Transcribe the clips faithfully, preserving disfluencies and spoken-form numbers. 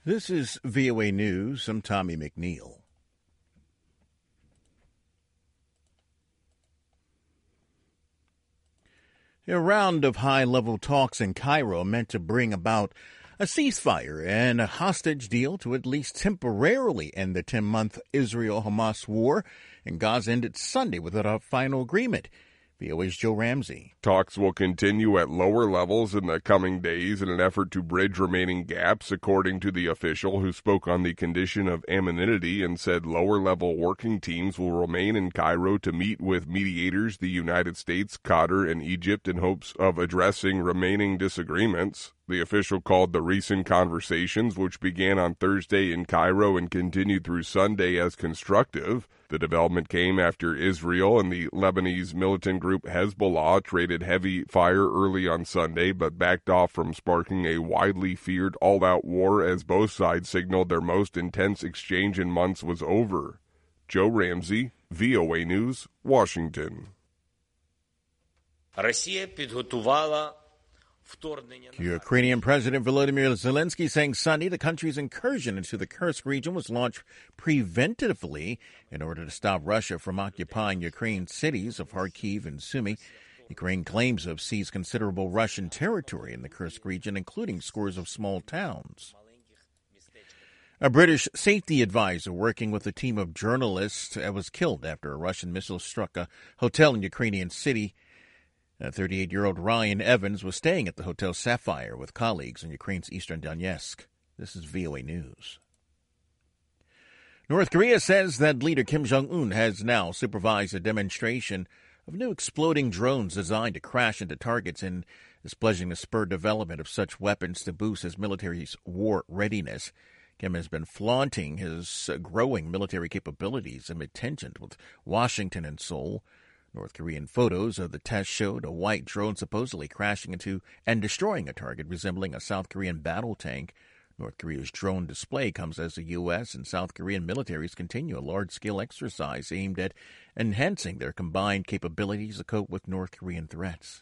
This is V O A News. I'm Tommy McNeil. A round of high-level talks in Cairo meant to bring about a ceasefire and a hostage deal to at least temporarily end the ten-month Israel-Hamas war in Gaza ended Sunday without a final agreement. V O A's Joe Ramsey. Talks will continue at lower levels in the coming days in an effort to bridge remaining gaps, according to the official who spoke on the condition of anonymity and said lower-level working teams will remain in Cairo to meet with mediators, the United States, Qatar, and Egypt in hopes of addressing remaining disagreements. The official called the recent conversations, which began on Thursday in Cairo and continued through Sunday, as constructive. The development came after Israel and the Lebanese militant group Hezbollah traded heavy fire early on Sunday, but backed off from sparking a widely feared all-out war as both sides signaled their most intense exchange in months was over. Joe Ramsey, V O A News, Washington. Росія підготувала Ukrainian President Volodymyr Zelensky saying Sunday the country's incursion into the Kursk region was launched preventively in order to stop Russia from occupying Ukraine's cities of Kharkiv and Sumy. Ukraine claims to have seized considerable Russian territory in the Kursk region, including scores of small towns. A British safety advisor working with a team of journalists was killed after a Russian missile struck a hotel in Ukrainian city. thirty-eight-year-old Ryan Evans was staying at the Hotel Sapphire with colleagues in Ukraine's eastern Donetsk. This is V O A News. North Korea says that leader Kim Jong-un has now supervised a demonstration of new exploding drones designed to crash into targets and is pledging to spur development of such weapons to boost his military's war readiness. Kim has been flaunting his growing military capabilities amid tensions with Washington and Seoul. North Korean photos of the test showed a white drone supposedly crashing into and destroying a target resembling a South Korean battle tank. North Korea's drone display comes as the U S and South Korean militaries continue a large-scale exercise aimed at enhancing their combined capabilities to cope with North Korean threats.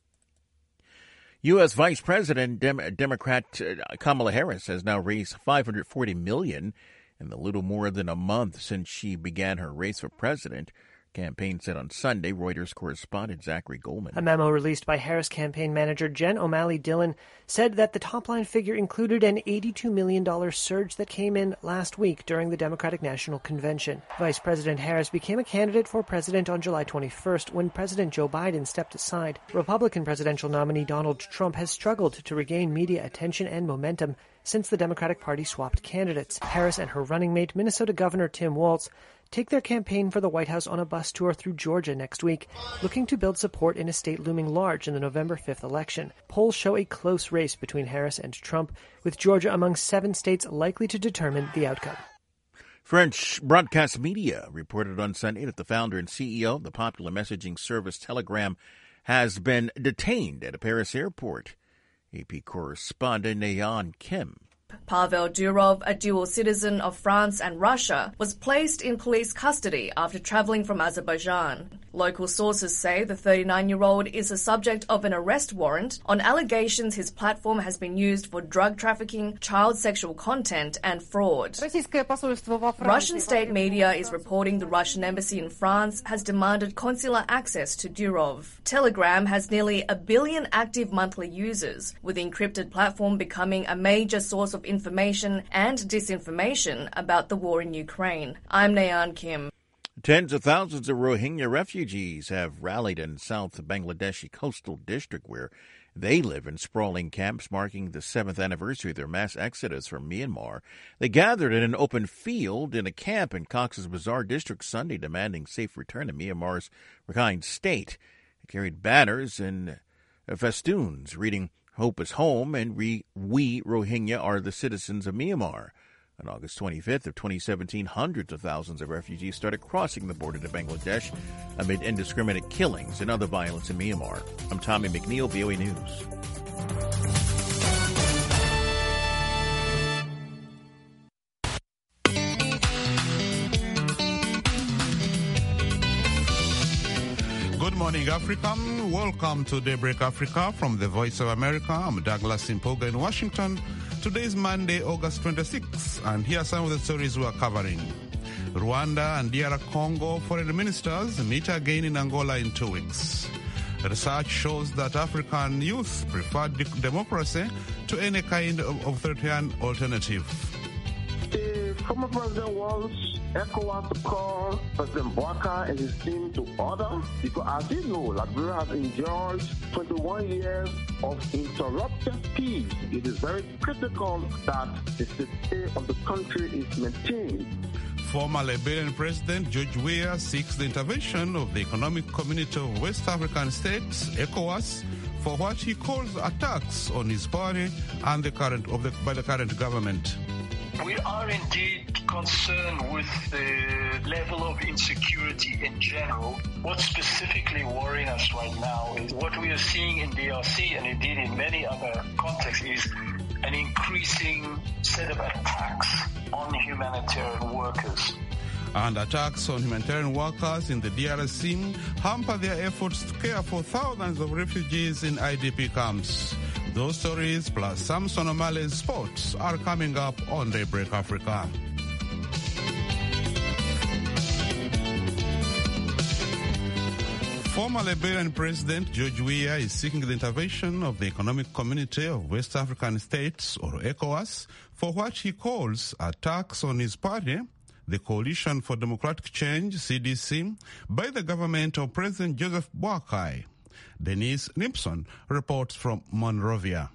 U S. Vice President Dem- Democrat Kamala Harris has now raised five hundred forty million dollars in the little more than a month since she began her race for president. Campaign said on Sunday, Reuters correspondent Zachary Goldman. A memo released by Harris campaign manager Jen O'Malley Dillon said that the top-line figure included an eighty-two million dollars surge that came in last week during the Democratic National Convention. Vice President Harris became a candidate for president on July twenty-first when President Joe Biden stepped aside. Republican presidential nominee Donald Trump has struggled to regain media attention and momentum since the Democratic Party swapped candidates. Harris and her running mate, Minnesota Governor Tim Walz, take their campaign for the White House on a bus tour through Georgia next week, looking to build support in a state looming large in the November fifth election. Polls show a close race between Harris and Trump, with Georgia among seven states likely to determine the outcome. French broadcast media reported on Sunday that the founder and C E O of the popular messaging service Telegram has been detained at a Paris airport. A P correspondent Nayan Kim. Pavel Durov, a dual citizen of France and Russia, was placed in police custody after traveling from Azerbaijan. Local sources say the thirty-nine-year-old is the subject of an arrest warrant on allegations his platform has been used for drug trafficking, child sexual content, and fraud. Russian state media is reporting the Russian embassy in France has demanded consular access to Durov. Telegram has nearly a billion active monthly users, with the encrypted platform becoming a major source of information and disinformation about the war in Ukraine. I'm Nayan Kim. Tens of thousands of Rohingya refugees have rallied in South Bangladeshi coastal district where they live in sprawling camps marking the seventh anniversary of their mass exodus from Myanmar. They gathered in an open field in a camp in Cox's Bazar district Sunday demanding safe return to Myanmar's Rakhine state. They carried banners and festoons reading "Hope is home" and "We Rohingya are the citizens of Myanmar." On August twenty-fifth of twenty seventeen, hundreds of thousands of refugees started crossing the border to Bangladesh amid indiscriminate killings and other violence in Myanmar. I'm Tommy McNeil, V O A News. Good morning, Africa. Welcome to Daybreak Africa from the Voice of America. I'm Douglas Impoga in Washington. Today is Monday, August twenty-sixth, and here are some of the stories we are covering. Rwanda and D R Congo foreign ministers meet again in Angola in two weeks. Research shows that African youth prefer democracy to any kind of authoritarian alternative. The former president wants ECOWAS to call President Bouakai and his team to order because, as you know, Liberia has endured twenty-one years of interrupted peace. It is very critical that the stability of the country is maintained. Former Liberian President George Weah seeks the intervention of the Economic Community of West African States, ECOWAS, for what he calls attacks on his party and the current of the, by the current government. We are indeed concerned with the level of insecurity in general. What's specifically worrying us right now is what we are seeing in D R C and indeed in many other contexts is an increasing set of attacks on humanitarian workers. And attacks on humanitarian workers in the D R C hamper their efforts to care for thousands of refugees in I D P camps. Those stories plus Samson O'Malley's sports are coming up on Daybreak Africa. Former Liberian President George Weah is seeking the intervention of the Economic Community of West African States, or ECOWAS, for what he calls attacks on his party, the Coalition for Democratic Change, C D C, by the government of President Joseph Boakai. Denise Nimpson reports from Monrovia.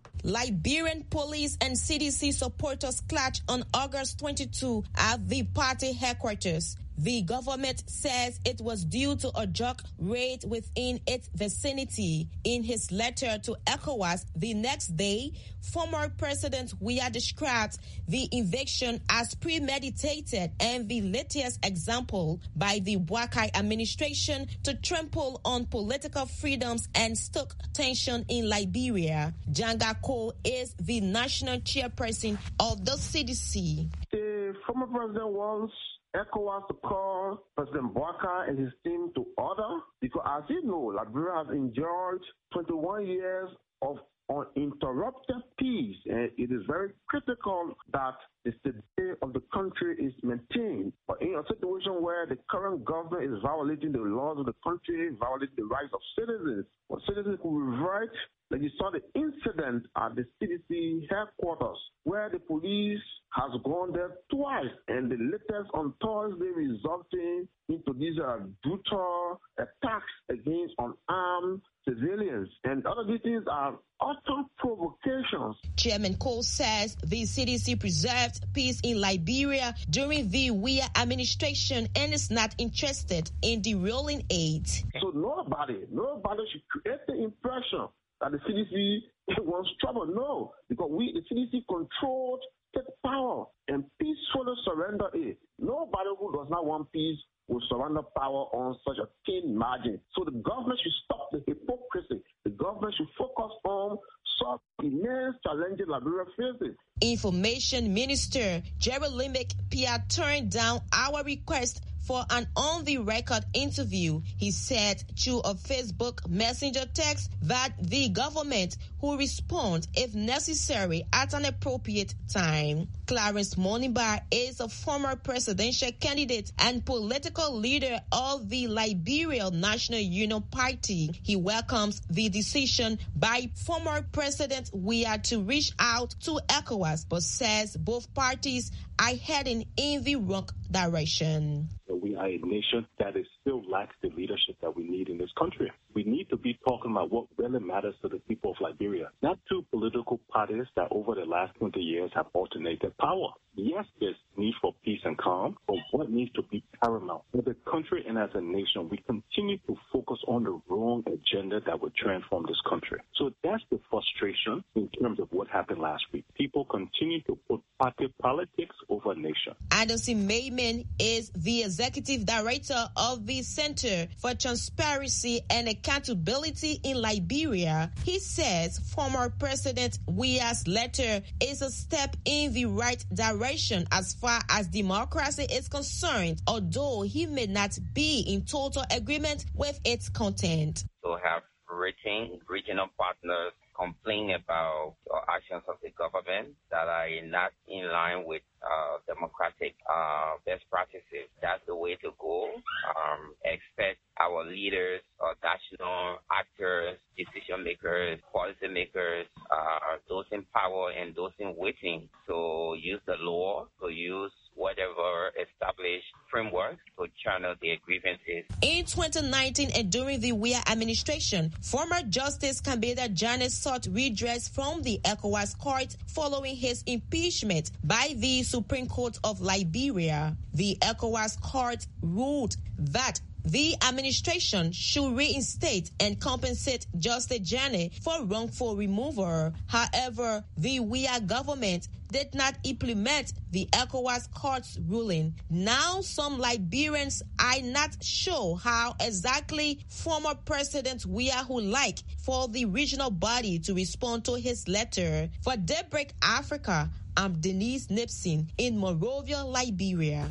Liberian police and C D C supporters clashed on August twenty-second at the party headquarters. The government says it was due to a drug raid within its vicinity. In his letter to ECOWAS the next day, former President Weah described the invasion as premeditated and the latest example by the Boakai administration to trample on political freedoms and stoke tension in Liberia. Janga Cole is the national chairperson of the C D C. The former president wants ECOWAS to call President Bouakai and his team to order because, as you know, Liberia has endured twenty-one years of uninterrupted peace, and it is very critical that the stability of the country is maintained. But in a situation where the current government is violating the laws of the country, violating the rights of citizens, what citizens could revert. Like you saw the incident at the C D C headquarters where the police has gone there twice, and the latest on Thursday resulting into these uh, brutal attacks against unarmed civilians. And other things are utter provocations. Chairman Cole says the C D C preserved peace in Liberia during the Weah administration and is not interested in derailing aid. So nobody, nobody should create the impression that the C D C wants trouble. No, because we, the C D C, controlled state power and peacefully surrender it. Nobody who does not want peace will surrender power on such a thin margin. So the government should stop the hypocrisy. The government should focus on such immense challenges Liberia faces. Information Minister Jeremy Pia turned down our request for an on-the-record interview. He said through a Facebook Messenger text that the government will respond if necessary at an appropriate time. Clarence Monibar is a former presidential candidate and political leader of the Liberian National Union Party. He welcomes the decision by former President Weah to reach out to ECOWAS, but says both parties are heading in the wrong direction. We are a nation that is still lacks the leadership that we need in this country. We need to be talking about what really matters to the people of Liberia, not two political parties that over the last twenty years have alternated power. Yes, there's need for peace and calm, but what needs to be paramount? As a country and as a nation, we continue to focus on the wrong agenda that would transform this country. So that's the frustration in terms of what happened last week. People continue to put party politics over nation. Anderson Mayman is the executive director of the Center for Transparency and accountability in Liberia, he says former President Weah's letter is a step in the right direction as far as democracy is concerned, although he may not be in total agreement with its content. To have written regional partners complain about uh, actions of the government that are not in line with uh, democratic uh, best practices. That's the way to go. Um, expect our leaders, uh, national actors, decision makers, policy makers, uh, those in power and those in waiting to use the law, to use whatever established framework to channel their grievances. In twenty nineteen and during the Weah administration, former Justice Kambeda Janet sought redress from the ECOWAS court following his impeachment by the Supreme Court of Liberia. The ECOWAS court ruled that the administration should reinstate and compensate Justice Janet for wrongful removal. However, the Weah government did not implement the ECOWAS court's ruling. Now, some Liberians are not sure how exactly former President Weah would like for the regional body to respond to his letter. For Daybreak Africa, I'm Denise Nipson in Monrovia, Liberia.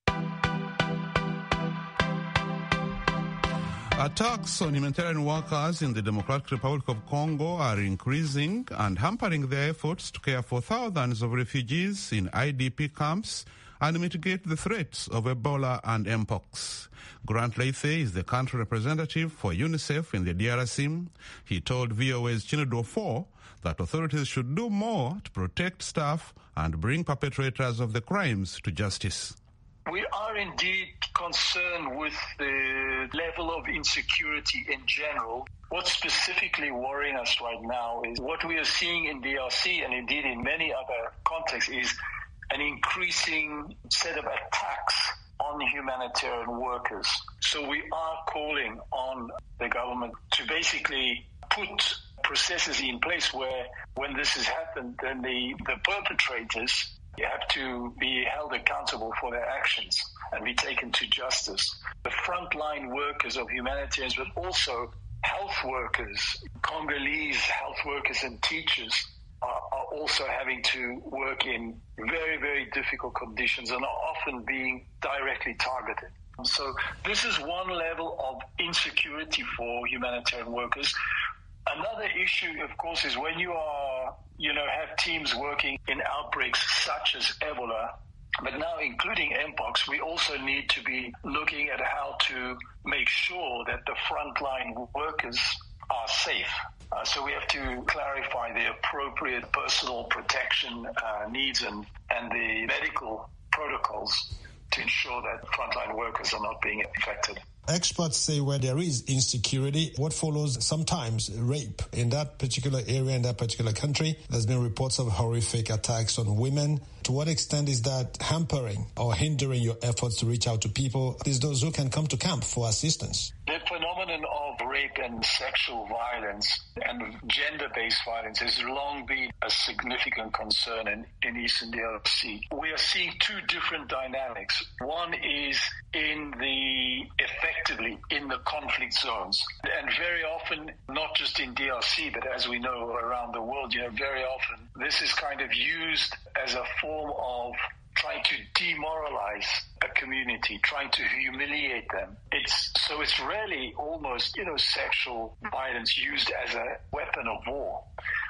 Attacks on humanitarian workers in the Democratic Republic of Congo are increasing and hampering their efforts to care for thousands of refugees in I D P camps and mitigate the threats of Ebola and Mpox. Grant Leithe is the country representative for UNICEF in the D R C. He told V O A's Chinedu four that authorities should do more to protect staff and bring perpetrators of the crimes to justice. We are indeed concerned with the level of insecurity in general. What's specifically worrying us right now is what we are seeing in D R C and indeed in many other contexts is an increasing set of attacks on humanitarian workers. So we are calling on the government to basically put processes in place where when this has happened, then the, the perpetrators You have to be held accountable for their actions and be taken to justice. The frontline workers of humanitarians, but also health workers, Congolese health workers and teachers are, are also having to work in very, very difficult conditions and are often being directly targeted. So this is one level of insecurity for humanitarian workers. Another issue, of course, is when you are, you know, have teams working in outbreaks such as Ebola, but now including Mpox, we also need to be looking at how to make sure that the frontline workers are safe. Uh, so we have to clarify the appropriate personal protection uh, needs and, and the medical protocols to ensure that frontline workers are not being affected. Experts say where there is insecurity, what follows sometimes rape. In that particular area, in that particular country, there's been reports of horrific attacks on women. To what extent is that hampering or hindering your efforts to reach out to people? Is those who can come to camp for assistance? The phenomenon of rape and sexual violence and gender-based violence has long been a significant concern in, in Eastern D R C. We are seeing two different dynamics. One is in the effectively in the conflict zones. And very often, not just in D R C, but as we know around the world, you know, very often this is kind of used as a form of trying to demoralize a community, trying to humiliate them. It's so it's really almost, you know, sexual violence used as a weapon of war.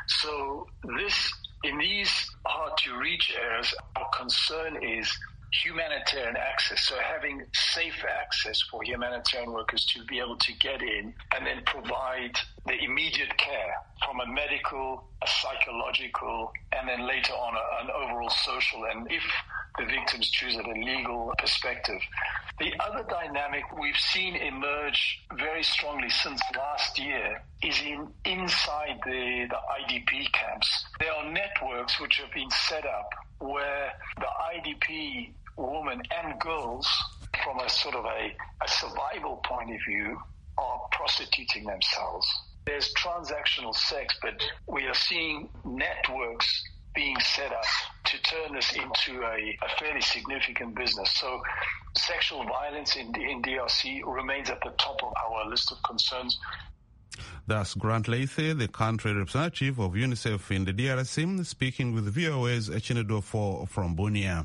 So this, in these hard to reach areas, our concern is humanitarian access, so having safe access for humanitarian workers to be able to get in and then provide the immediate care from a medical, a psychological, and then later on a, an overall social, and if the victims choose it, a legal perspective. The other dynamic we've seen emerge very strongly since last year is in inside the, the I D P camps. There are networks which have been set up where the I D P women and girls, from a sort of a, a survival point of view, are prostituting themselves. There's transactional sex, but we are seeing networks being set up to turn this into a, a fairly significant business. So Sexual violence in, in D R C remains at the top of our list of concerns. That's Grant Leithe, the country representative of UNICEF in the D R C, speaking with V O A's Chinedu from Bunia.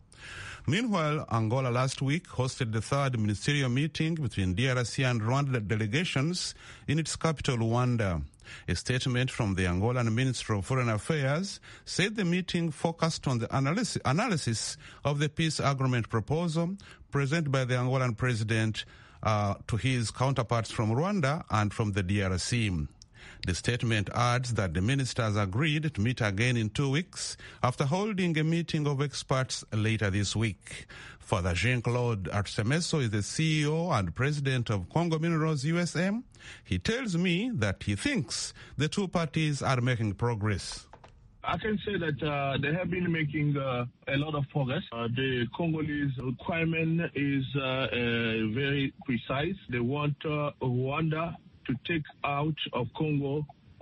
Meanwhile, Angola last week hosted the third ministerial meeting between D R C and Rwanda delegations in its capital, Luanda. A statement from the Angolan Minister of Foreign Affairs said the meeting focused on the analysis, analysis of the peace agreement proposal presented by the Angolan president uh, to his counterparts from Rwanda and from the D R C. The statement adds that the ministers agreed to meet again in two weeks after holding a meeting of experts later this week. Father Jean-Claude Artemeso is the C E O and president of Congo Minerals U S A. He tells me that he thinks the two parties are making progress. I can say that uh, they have been making uh, a lot of progress. Uh, the Congolese requirement is uh, uh, very precise. They want uh, Rwanda to take out of Congo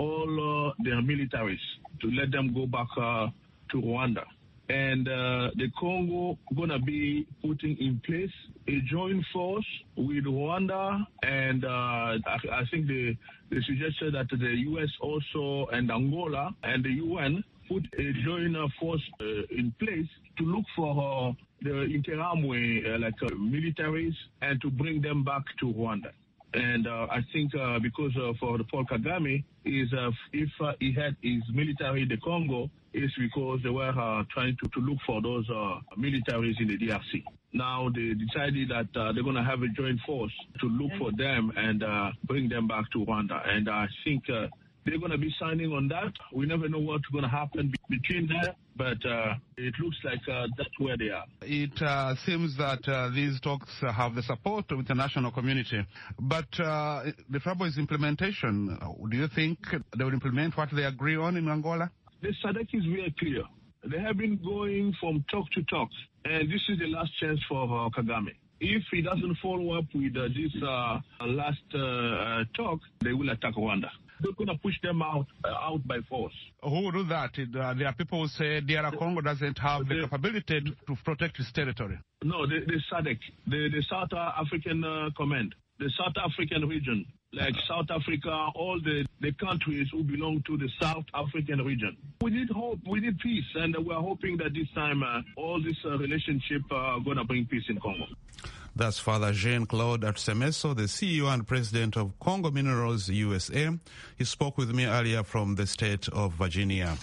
all uh, their militaries, to let them go back uh, to Rwanda. And uh, the Congo going to be putting in place a joint force with Rwanda, and uh, I, I think they, they suggested that the U S also and Angola and the U N put a joint force uh, in place to look for uh, the interim way, uh, like uh, militaries, and to bring them back to Rwanda. And uh, I think uh, because uh, for the Paul Kagame, is uh, if uh, he had his military in the Congo, is because they were uh, trying to, to look for those uh, militaries in the D R C. Now they decided that uh, they're going to have a joint force to look for them and uh, bring them back to Rwanda. And I think uh, they're going to be signing on that. We never know what's going to happen be- between them, but uh, it looks like uh, that's where they are. It uh, seems that uh, these talks uh, have the support of the international community. But uh, the trouble is implementation. Do you think they will implement what they agree on in Angola? The S A D C is very clear. They have been going from talk to talk, and this is the last chance for uh, Kagame. If he doesn't follow up with uh, this uh, last uh, uh, talk, they will attack Rwanda. They're going to push them out uh, out by force. Who will do that? Uh, there are people who say D R Congo doesn't have the, the capability to, to protect its territory. No, the, the S A D C, the, the South African uh, Command, the South African region, like South Africa, all the, the countries who belong to the South African region. We need hope, we need peace, and we're hoping that this time uh, all this uh, relationship are uh, going to bring peace in Congo. That's Father Jean-Claude Artemeso, the C E O and president of Congo Minerals U S A. He spoke with me earlier from the state of Virginia.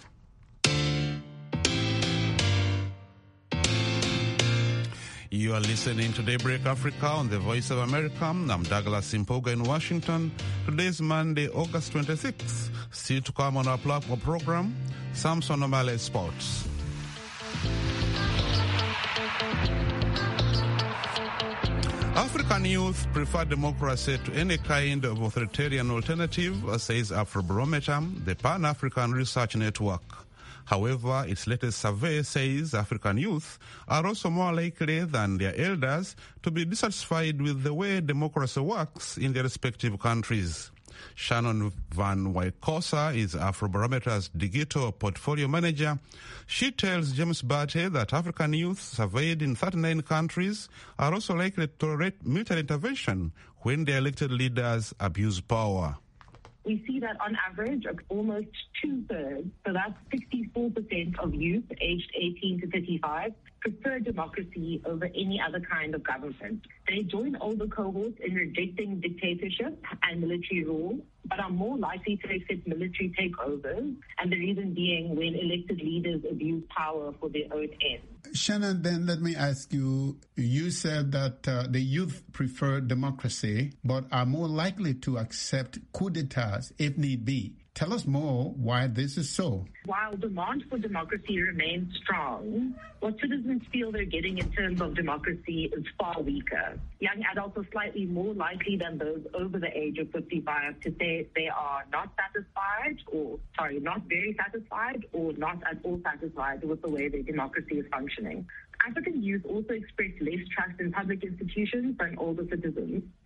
You are listening to Daybreak Africa on the Voice of America. I'm Douglas Impoga in Washington. Today's Monday, August twenty-sixth. Still to come on our program, Samson Omale Sports. African youth prefer democracy to any kind of authoritarian alternative, says Afrobarometer, the Pan-African Research Network. However, its latest survey says African youth are also more likely than their elders to be dissatisfied with the way democracy works in their respective countries. Shannon Van Wykosa is Afrobarometer's digital portfolio manager. She tells James Bate that African youth surveyed in thirty-nine countries are also likely to tolerate military intervention when their elected leaders abuse power. We see that on average, almost two-thirds, so that's sixty-four percent of youth aged eighteen to thirty-five, prefer democracy over any other kind of government. They join older cohorts in rejecting dictatorship and military rule, but are more likely to accept military takeovers, and the reason being when elected leaders abuse power for their own ends. Shannon, then let me ask you, you said that uh, the youth prefer democracy, but are more likely to accept coup d'etats if need be. Tell us more why this is so. While demand for democracy remains strong, what citizens feel they're getting in terms of democracy is far weaker. Young adults are slightly more likely than those over the age of fifty-five to say they are not satisfied or, sorry, not very satisfied or not at all satisfied with the way their democracy is functioning. African youth also express less trust in public institutions than older citizens.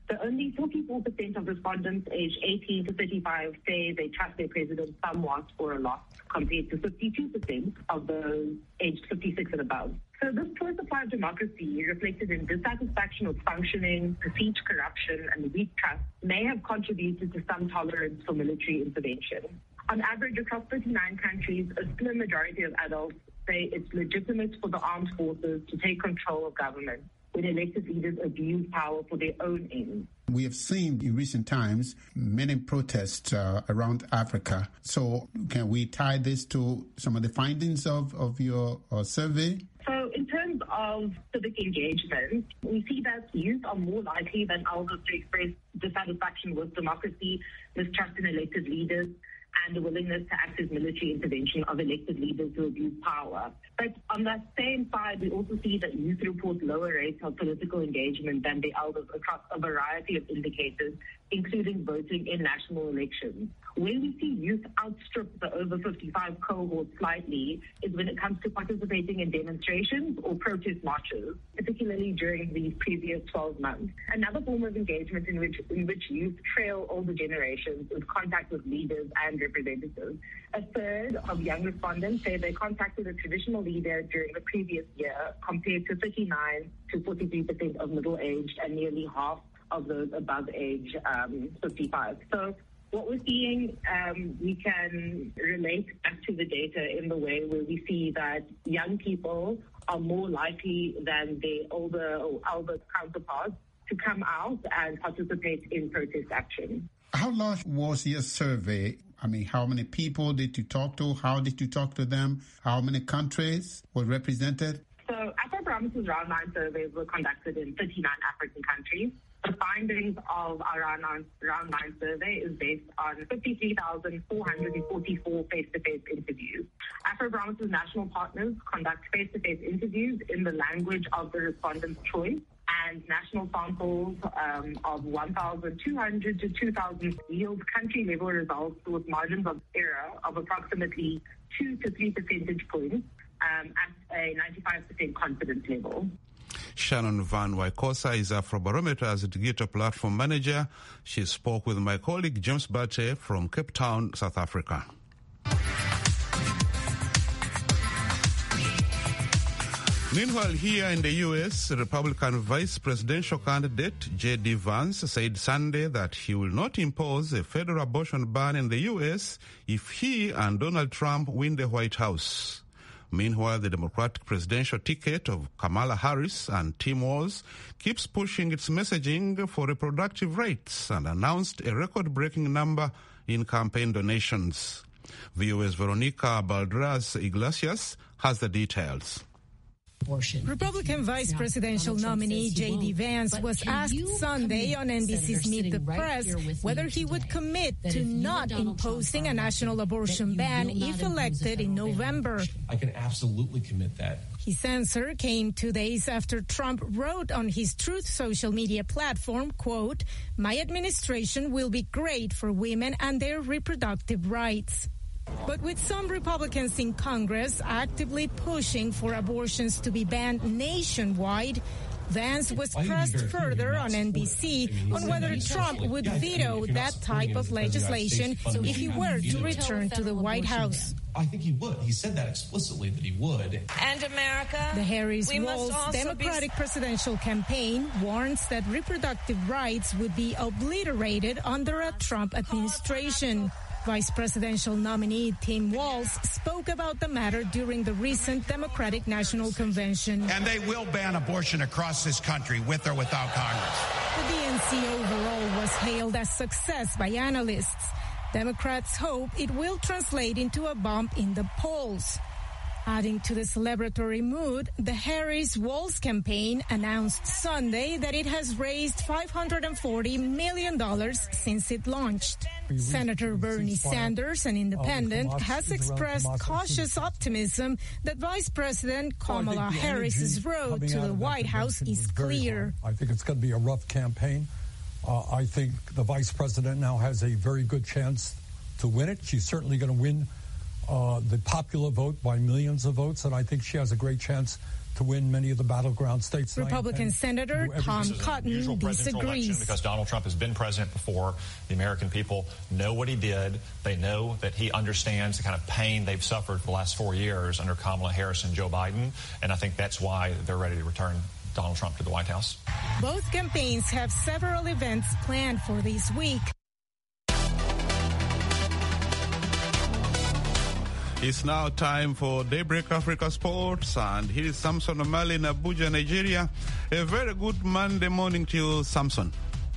So only forty-four percent of respondents aged eighteen to thirty-five say they trust their president somewhat or a lot, compared to fifty-two percent of those aged fifty-six and above. So this poor supply of democracy, reflected in dissatisfaction with functioning, perceived corruption, and weak trust, may have contributed to some tolerance for military intervention. On average, across thirty-nine countries, a slim majority of adults say it's legitimate for the armed forces to take control of government when elected leaders abuse power for their own ends. We have seen in recent times many protests uh, around Africa. So can we tie this to some of the findings of, of your uh, survey? So in terms of civic engagement, we see that youth are more likely than elders to express dissatisfaction with democracy, mistrust in elected leaders, and the willingness to act as military intervention of elected leaders who abuse power. But on that same side, we also see that youth report lower rates of political engagement than the elders across a variety of indicators, including voting in national elections. Where we see youth outstrip the over fifty-five cohort slightly is when it comes to participating in demonstrations or protest marches, particularly during these previous twelve months. Another form of engagement in which in which youth trail older generations is contact with leaders and representatives. A third of young respondents say they contacted a traditional leader during the previous year, compared to thirty-nine to forty-three percent of middle-aged and nearly half of those above age um, fifty-five. So what we're seeing, um, we can relate back to the data in the way where we see that young people are more likely than their older or elder counterparts to come out and participate in protest action. How large was your survey? I mean, how many people did you talk to? How did you talk to them? How many countries were represented? So Afrobarometer's Round nine surveys were conducted in thirty-nine African countries. The findings of our Round nine, Round nine survey is based on fifty-three thousand four hundred forty-four face-to-face interviews. Afrobarometer's national partners conduct face-to-face interviews in the language of the respondent's choice, and national samples um, of one thousand two hundred to two thousand yield country-level results with margins of error of approximately two to three percentage points um, at a ninety-five percent confidence level. Shannon Van Wykosa is Afrobarometer's digital platform manager. She spoke with my colleague James Bate from Cape Town, South Africa. Meanwhile, here in the U S, Republican vice presidential candidate J D Vance said Sunday that he will not impose a federal abortion ban in the U S if he and Donald Trump win the White House. Meanwhile, the Democratic presidential ticket of Kamala Harris and Tim Walz keeps pushing its messaging for reproductive rights and announced a record-breaking number in campaign donations. V O A's Veronica Baldraz Iglesias has the details. Republican Vice Presidential nominee J D Vance was asked Sunday on N B C's Meet the Press whether he would commit to not imposing a national abortion ban if elected in November. I can absolutely commit that. His answer came two days after Trump wrote on his Truth social media platform, quote, "My administration will be great for women and their reproductive rights." But with some Republicans in Congress actively pushing for abortions to be banned nationwide, Vance was pressed further on N B C on whether Trump would veto that type of legislation if he were to return to the White House. I think he would. He said that explicitly, that he would. And America, the Harris-Walz Democratic be... presidential campaign warns that reproductive rights would be obliterated under a Trump administration. Vice presidential nominee Tim Walz spoke about the matter during the recent Democratic National Convention. And they will ban abortion across this country, with or without Congress. The D N C overall was hailed as success by analysts. Democrats hope it will translate into a bump in the polls. Adding to the celebratory mood, the Harris-Walz campaign announced Sunday that it has raised five hundred forty million dollars since it launched. Senator Bernie Sanders, an independent, has expressed cautious optimism that Vice President Kamala Harris's road to the White House is clear. I think it's going to be a rough campaign. Uh, I think the Vice President now has a very good chance to win it. She's certainly going to win Uh, the popular vote by millions of votes, and I think she has a great chance to win many of the battleground states. Republican Senator Tom Cotton disagrees. Because Donald Trump has been president before. The American people know what he did. They know that he understands the kind of pain they've suffered for the last four years under Kamala Harris and Joe Biden. And I think that's why they're ready to return Donald Trump to the White House. Both campaigns have several events planned for this week. It's now time for Daybreak Africa Sports, and here is Samson O'Malley in Abuja, Nigeria. A very good Monday morning to you, Samson.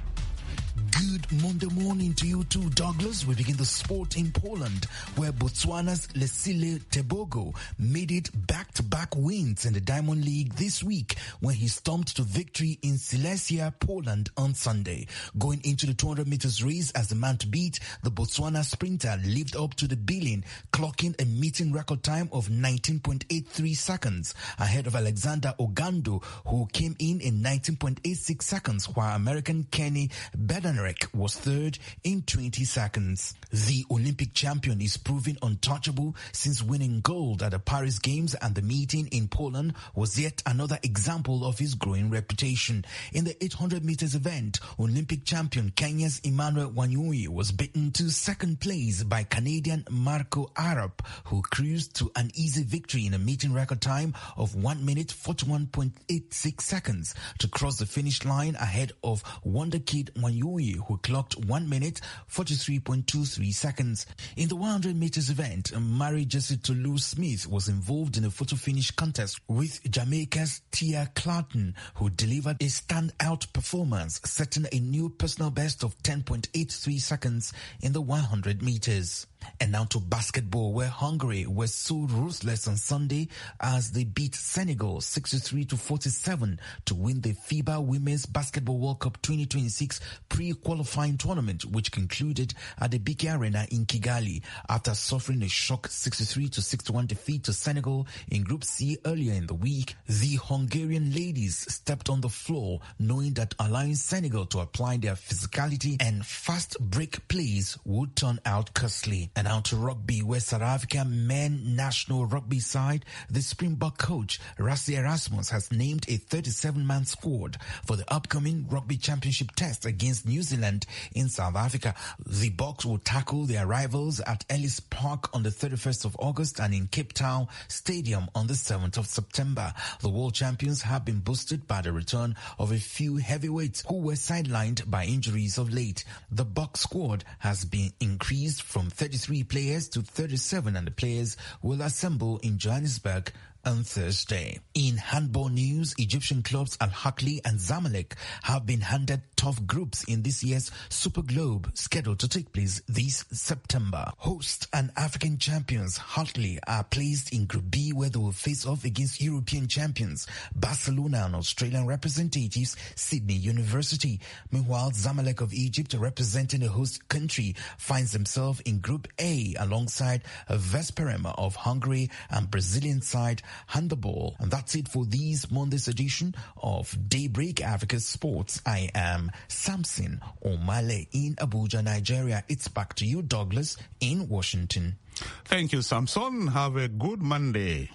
Good Monday morning to you too, Douglas. We begin the sport in Poland, where Botswana's Lesile Tebogo made it back-to-back wins in the Diamond League this week when he stomped to victory in Silesia, Poland on Sunday. Going into the two hundred meters race as the man to beat, the Botswana sprinter lived up to the billing, clocking a meeting record time of nineteen point eight three seconds, ahead of Alexander Ogando, who came in in nineteen point eight six seconds, while American Kenny Bednarek was third in twenty seconds. The Olympic champion is proving untouchable since winning gold at the Paris Games, and the meeting in Poland was yet another example of his growing reputation. In the eight hundred meters event, Olympic champion Kenya's Emmanuel Wanyuyi was beaten to second place by Canadian Marco Arap, who cruised to an easy victory in a meeting record time of one minute forty-one point eight six seconds to cross the finish line ahead of Wonder Kid Wanyuyi, who clocked one minute forty-three point two three seconds. In the one hundred meters event, Mary Jessie Toulouse-Smith was involved in a photo finish contest with Jamaica's Tia Clarton, who delivered a standout performance, setting a new personal best of ten point eight three seconds in the one hundred meters. And now to basketball, where Hungary was so ruthless on Sunday as they beat Senegal sixty-three to forty-seven to win the FIBA Women's Basketball World Cup twenty twenty-six pre-qualifying tournament, which concluded at the B K Arena in Kigali after suffering a shock sixty-three to sixty-one defeat to Senegal in Group C earlier in the week. The Hungarian ladies stepped on the floor knowing that allowing Senegal to apply their physicality and fast break plays would turn out costly. And now to rugby, where South Africa men national rugby side, the Springbok coach Rassie Erasmus has named a thirty-seven man squad for the upcoming Rugby Championship test against New Zealand in South Africa. The Boks will tackle their rivals at Ellis Park on the thirty-first of August and in Cape Town Stadium on the seventh of September. The world champions have been boosted by the return of a few heavyweights who were sidelined by injuries of late. The Boks squad has been increased from thirty-three players to thirty-seven, and the players will assemble in Johannesburg on Thursday. In handball news, Egyptian clubs Al Ahly and Zamalek have been handed tough groups in this year's Super Globe, scheduled to take place this September. Host and African champions Ahly are placed in Group B, where they will face off against European champions Barcelona and Australian representatives Sydney University. Meanwhile, Zamalek of Egypt, representing the host country, finds themselves in Group A alongside Vesperem of Hungary and Brazilian side Handball. And that's it for this Monday's edition of Daybreak Africa Sports. I am Samson O'Malley in Abuja, Nigeria. It's back to you, Douglas, in Washington. Thank you, Samson. Have a good Monday.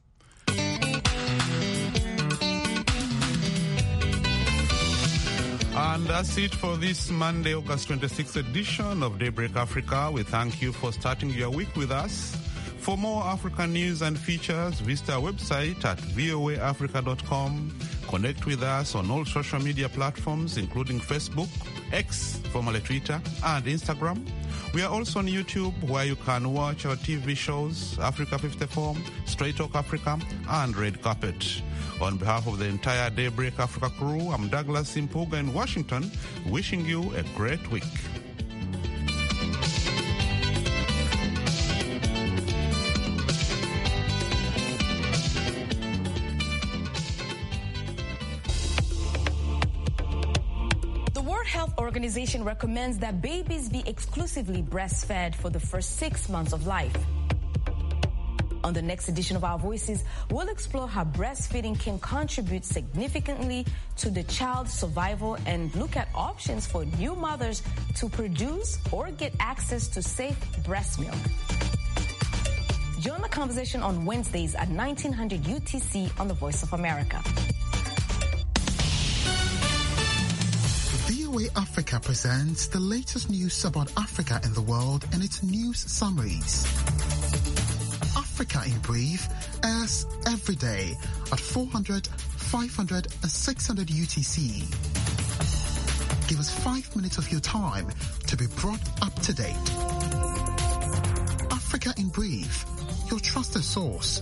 And that's it for this Monday, August twenty-sixth edition of Daybreak Africa. We thank you for starting your week with us. For more African news and features, visit our website at voa africa dot com. Connect with us on all social media platforms, including Facebook, X, formerly Twitter, and Instagram. We are also on YouTube, where you can watch our T V shows, Africa fifty-four, Straight Talk Africa, and Red Carpet. On behalf of the entire Daybreak Africa crew, I'm Douglas Simpuga in Washington, wishing you a great week. Organization recommends that babies be exclusively breastfed for the first six months of life. On the next edition of Our Voices, we'll explore how breastfeeding can contribute significantly to the child's survival and look at options for new mothers to produce or get access to safe breast milk. Join the conversation on Wednesdays at nineteen hundred U T C on the Voice of America. V O A Africa presents the latest news about Africa and the world in its news summaries. Africa in Brief airs every day at four hundred, five hundred, and six hundred U T C. Give us five minutes of your time to be brought up to date. Africa in Brief, your trusted source